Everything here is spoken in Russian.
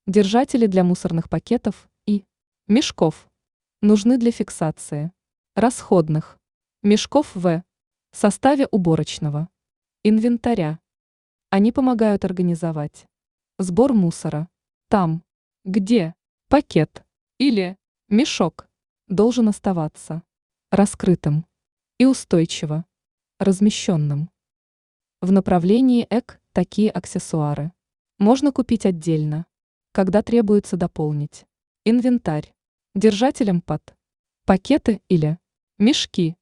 Держатели для мусорных пакетов и мешков нужны для фиксации расходных мешков в составе уборочного инвентаря. Они помогают организовать сбор мусора там, где пакет или мешок должен оставаться раскрытым и устойчиво размещенным. В направлении такие аксессуары можно купить отдельно, когда требуется дополнить инвентарь держателем под пакеты или мешки.